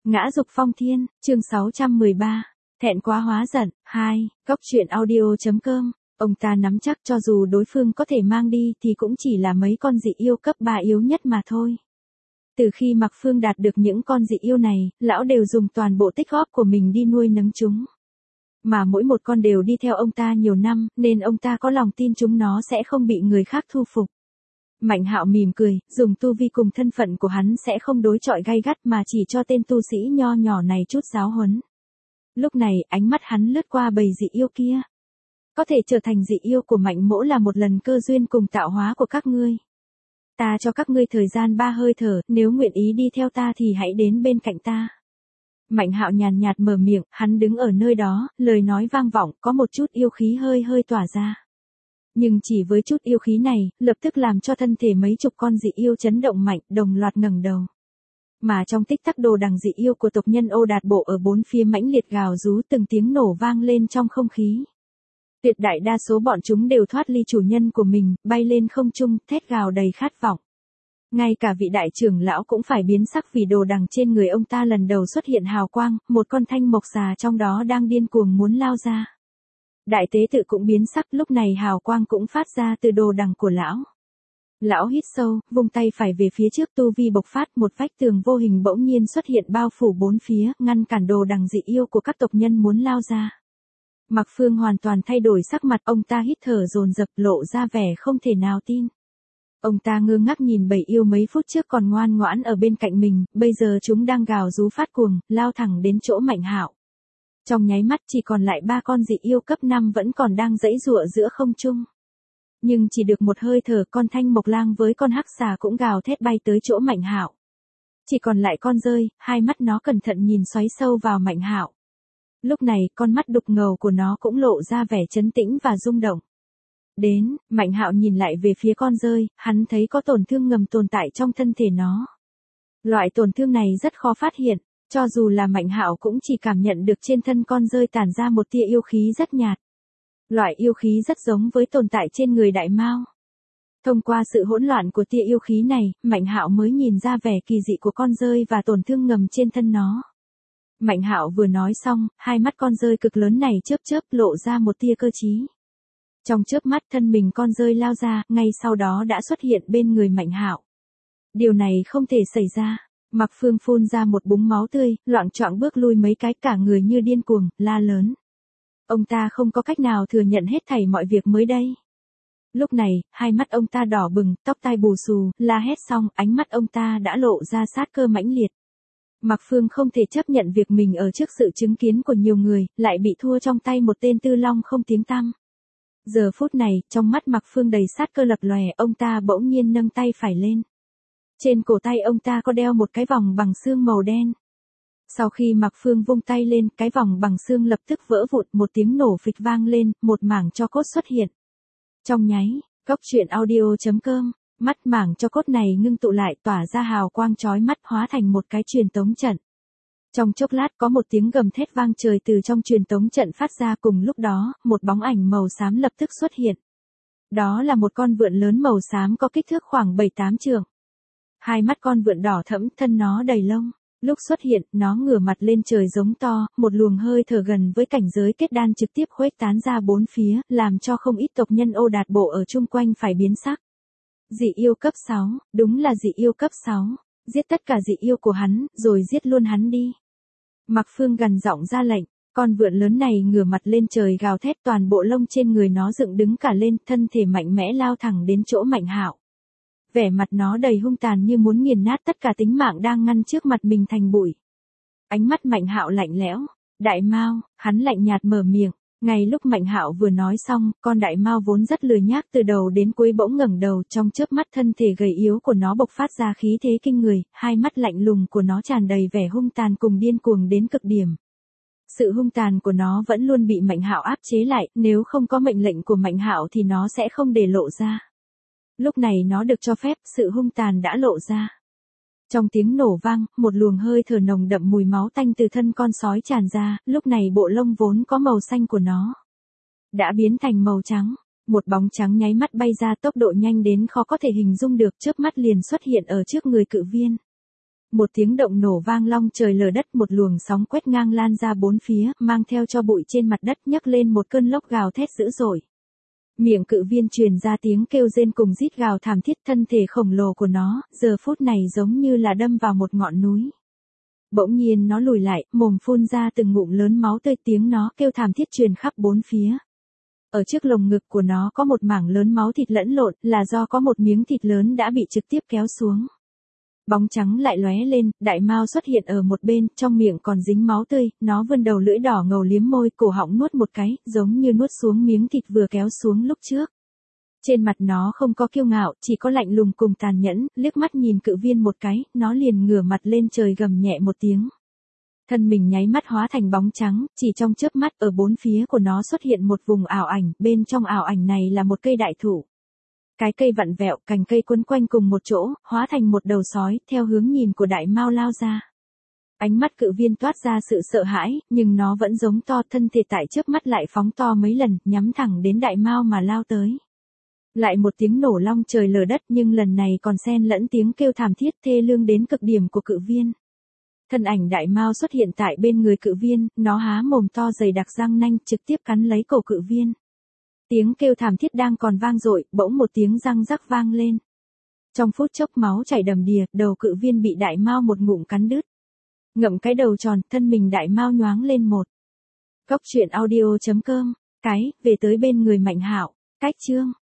Ngã dục phong thiên, chương 613. Thẹn quá hóa giận, 2, Góc truyện audio.com. Ông ta nắm chắc cho dù đối phương có thể mang đi thì cũng chỉ là mấy con dị yêu cấp 3 yếu nhất mà thôi. Từ khi Mạc Phương đạt được những con dị yêu này, lão đều dùng toàn bộ tích góp của mình đi nuôi nấng chúng. Mà mỗi một con đều đi theo ông ta nhiều năm, nên ông ta có lòng tin chúng nó sẽ không bị người khác thu phục. Mạnh Hạo mỉm cười, dùng tu vi cùng thân phận của hắn sẽ không đối chọi gay gắt mà chỉ cho tên tu sĩ nho nhỏ này chút giáo huấn. Lúc này, ánh mắt hắn lướt qua bầy dị yêu kia. Có thể trở thành dị yêu của Mạnh Mỗ là một lần cơ duyên cùng tạo hóa của các ngươi. Ta cho các ngươi thời gian 3 hơi thở, nếu nguyện ý đi theo ta thì hãy đến bên cạnh ta. Mạnh Hạo nhàn nhạt mở miệng, hắn đứng ở nơi đó, lời nói vang vọng, có một chút yêu khí hơi hơi tỏa ra. Nhưng chỉ với chút yêu khí này, lập tức làm cho thân thể mấy chục con dị yêu chấn động mạnh, đồng loạt ngẩng đầu. Mà trong tích tắc đồ đằng dị yêu của tộc nhân Ô Đạt Bộ ở bốn phía mãnh liệt gào rú, từng tiếng nổ vang lên trong không khí. Tuyệt đại đa số bọn chúng đều thoát ly chủ nhân của mình, bay lên không trung, thét gào đầy khát vọng. Ngay cả vị đại trưởng lão cũng phải biến sắc vì đồ đằng trên người ông ta lần đầu xuất hiện hào quang, một con thanh mộc xà trong đó đang điên cuồng muốn lao ra. Đại tế tự cũng biến sắc, lúc này hào quang cũng phát ra từ đồ đằng của lão. Lão hít sâu, vung tay phải về phía trước, tu vi bộc phát, một vách tường vô hình bỗng nhiên xuất hiện bao phủ bốn phía, ngăn cản đồ đằng dị yêu của các tộc nhân muốn lao ra. Mạc Phương hoàn toàn thay đổi sắc mặt, ông ta hít thở dồn dập, lộ ra vẻ không thể nào tin. Ông ta ngơ ngác nhìn bầy yêu mấy phút trước còn ngoan ngoãn ở bên cạnh mình, bây giờ chúng đang gào rú phát cuồng, lao thẳng đến chỗ Mạnh Hạo. Trong nháy mắt chỉ còn lại 3 con dị yêu cấp 5 vẫn còn đang giãy giụa giữa không trung. Nhưng chỉ được một hơi thở, con thanh mộc lang với con hắc xà cũng gào thét bay tới chỗ Mạnh Hạo. Chỉ còn lại con dơi, hai mắt nó cẩn thận nhìn xoáy sâu vào Mạnh Hạo. Lúc này, con mắt đục ngầu của nó cũng lộ ra vẻ trấn tĩnh và rung động. Đến, Mạnh Hạo nhìn lại về phía con dơi, hắn thấy có tổn thương ngầm tồn tại trong thân thể nó. Loại tổn thương này rất khó phát hiện, cho dù là Mạnh Hạo cũng chỉ cảm nhận được trên thân con dơi tản ra một tia yêu khí rất nhạt. Loại yêu khí rất giống với tồn tại trên người đại mao. Thông qua sự hỗn loạn của tia yêu khí này, Mạnh Hạo mới nhìn ra vẻ kỳ dị của con dơi và tổn thương ngầm trên thân nó. Mạnh Hạo vừa nói xong, hai mắt con dơi cực lớn này chớp chớp lộ ra một tia cơ trí. Trong chớp mắt thân mình con dơi lao ra, ngay sau đó đã xuất hiện bên người Mạnh Hạo. Điều này không thể xảy ra. Mạc Phương phun ra một búng máu tươi, loạng choạng bước lui mấy cái, cả người như điên cuồng, la lớn. Ông ta không có cách nào thừa nhận hết thảy mọi việc mới đây. Lúc này, hai mắt ông ta đỏ bừng, tóc tai bù xù, la hét xong, ánh mắt ông ta đã lộ ra sát cơ mãnh liệt. Mạc Phương không thể chấp nhận việc mình ở trước sự chứng kiến của nhiều người, lại bị thua trong tay một tên tư long không tiếng tăm. Giờ phút này, trong mắt Mạc Phương đầy sát cơ lập lòe, ông ta bỗng nhiên nâng tay phải lên. Trên cổ tay ông ta có đeo một cái vòng bằng xương màu đen. Sau khi Mạc Phương vung tay lên, cái vòng bằng xương lập tức vỡ vụn, một tiếng nổ phịch vang lên, một mảng tro cốt xuất hiện. Trong nháy, Góc truyện audio.com, mắt mảng tro cốt này ngưng tụ lại, tỏa ra hào quang chói mắt, hóa thành một cái truyền tống trận. Trong chốc lát có một tiếng gầm thét vang trời từ trong truyền tống trận phát ra, cùng lúc đó, một bóng ảnh màu xám lập tức xuất hiện. Đó là một con vượn lớn màu xám có kích thước khoảng 7-8 trượng. Hai mắt con vượn đỏ thẫm, thân nó đầy lông. Lúc xuất hiện, nó ngửa mặt lên trời giống to, một luồng hơi thở gần với cảnh giới kết đan trực tiếp khuếch tán ra bốn phía, làm cho không ít tộc nhân Ô Đạt Bộ ở chung quanh phải biến sắc. Dị yêu cấp 6, đúng là dị yêu cấp 6, giết tất cả dị yêu của hắn, rồi giết luôn hắn đi. Mạc Phương gằn giọng ra lệnh, con vượn lớn này ngửa mặt lên trời gào thét, toàn bộ lông trên người nó dựng đứng cả lên, thân thể mạnh mẽ lao thẳng đến chỗ Mạnh Hạo. Vẻ mặt nó đầy hung tàn như muốn nghiền nát tất cả tính mạng đang ngăn trước mặt mình thành bụi. Ánh mắt Mạnh Hạo lạnh lẽo, đại mao, hắn lạnh nhạt mở miệng. Ngay lúc Mạnh Hạo vừa nói xong, con đại mao vốn rất lười nhác từ đầu đến cuối bỗng ngẩng đầu, trong chớp mắt thân thể gầy yếu của nó bộc phát ra khí thế kinh người, hai mắt lạnh lùng của nó tràn đầy vẻ hung tàn cùng điên cuồng đến cực điểm. Sự hung tàn của nó vẫn luôn bị Mạnh Hạo áp chế lại, nếu không có mệnh lệnh của Mạnh Hạo thì nó sẽ không để lộ ra. Lúc này nó được cho phép, sự hung tàn đã lộ ra. Trong tiếng nổ vang, một luồng hơi thở nồng đậm mùi máu tanh từ thân con sói tràn ra, lúc này bộ lông vốn có màu xanh của nó đã biến thành màu trắng. Một bóng trắng nháy mắt bay ra, tốc độ nhanh đến khó có thể hình dung được, chớp mắt liền xuất hiện ở trước người cự viên. Một tiếng động nổ vang long trời lở đất, một luồng sóng quét ngang lan ra bốn phía, mang theo cho bụi trên mặt đất, nhấc lên một cơn lốc gào thét dữ dội. Miệng cự viên truyền ra tiếng kêu rên cùng rít gào thảm thiết, thân thể khổng lồ của nó, giờ phút này giống như là đâm vào một ngọn núi. Bỗng nhiên nó lùi lại, mồm phun ra từng ngụm lớn máu tươi, tiếng nó kêu thảm thiết truyền khắp bốn phía. Ở trước lồng ngực của nó có một mảng lớn máu thịt lẫn lộn, là do có một miếng thịt lớn đã bị trực tiếp kéo xuống. Bóng trắng lại lóe lên, đại mao xuất hiện ở một bên, trong miệng còn dính máu tươi, nó vươn đầu lưỡi đỏ ngầu liếm môi, cổ họng nuốt một cái, giống như nuốt xuống miếng thịt vừa kéo xuống lúc trước. Trên mặt nó không có kiêu ngạo, chỉ có lạnh lùng cùng tàn nhẫn, liếc mắt nhìn cự viên một cái, nó liền ngửa mặt lên trời gầm nhẹ một tiếng. Thân mình nháy mắt hóa thành bóng trắng, chỉ trong chớp mắt ở bốn phía của nó xuất hiện một vùng ảo ảnh, bên trong ảo ảnh này là một cây đại thụ. Cái cây vặn vẹo, cành cây quấn quanh cùng một chỗ, hóa thành một đầu sói, theo hướng nhìn của đại mao lao ra. Ánh mắt cự viên toát ra sự sợ hãi, nhưng nó vẫn giống to, thân thể tại chớp mắt lại phóng to mấy lần, nhắm thẳng đến đại mao mà lao tới. Lại một tiếng nổ long trời lở đất, nhưng lần này còn xen lẫn tiếng kêu thảm thiết thê lương đến cực điểm của cự viên. Thân ảnh đại mao xuất hiện tại bên người cự viên, nó há mồm to dày đặc răng nanh trực tiếp cắn lấy cổ cự viên. Tiếng kêu thảm thiết đang còn vang dội, bỗng một tiếng răng rắc vang lên. Trong phút chốc máu chảy đầm đìa, đầu cự viên bị đại mao một ngụm cắn đứt. Ngậm cái đầu tròn, thân mình đại mao nhoáng lên một. Góc truyện audio.com, cái, về tới bên người Mạnh Hạo, cách chương.